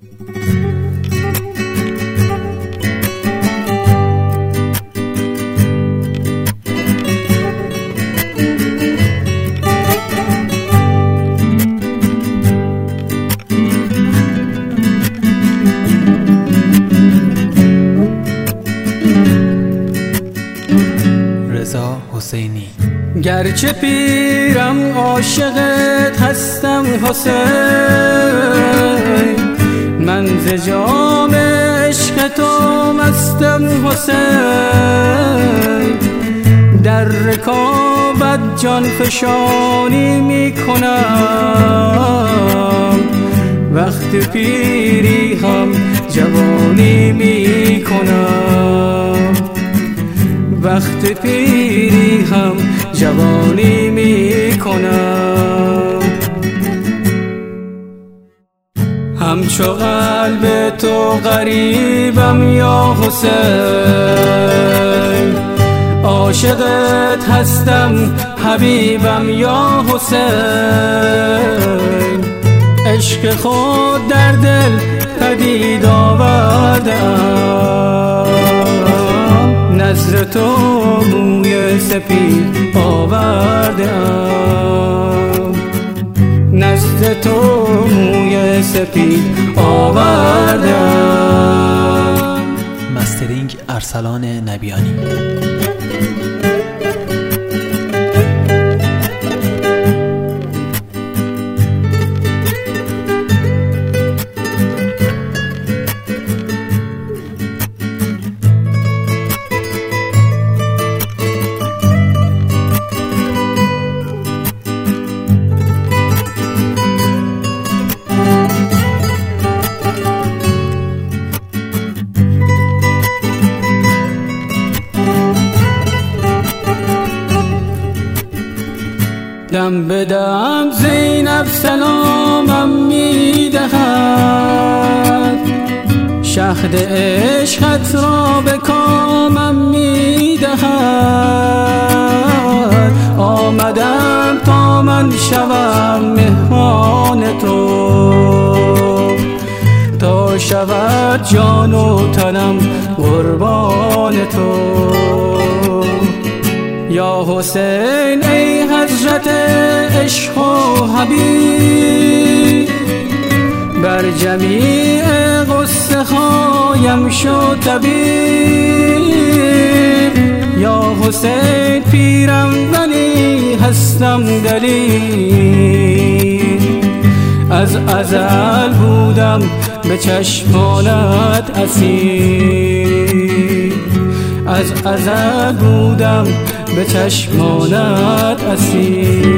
رضا حسینی. گرچه پیرم عاشقت هستم حسین، من ز جام عشق تو مستم حسین، در رکابت جان فشانی می کنم، وقت پیری هم جوانی می کنم، وقت پیری هم جوانی می کنم. همچو قلب تو غریبم یا حسین، عاشقت هستم حبیبم یا حسین، عشق خود در دل پدید آوردم، نظر تو موی سپید آوردم، نزد تو موی سپید آوردم. مسترینگ ارسلان نبیانی. دم به دم زینب سلامم میدهد، شهد عشقت را به کامم میدهد، آمدم تا من شوم مهمان تو، تا شود جان و تنم قربان تو. یا حسین ای حضرت عشق و حبیب، بر جمیع غصه هایم شد طبیب، یا حسین پیرم ولی هستم دلیل، از ازل بودم به چشمانت اسیر، از ازل بودم به چشمانت اسیر.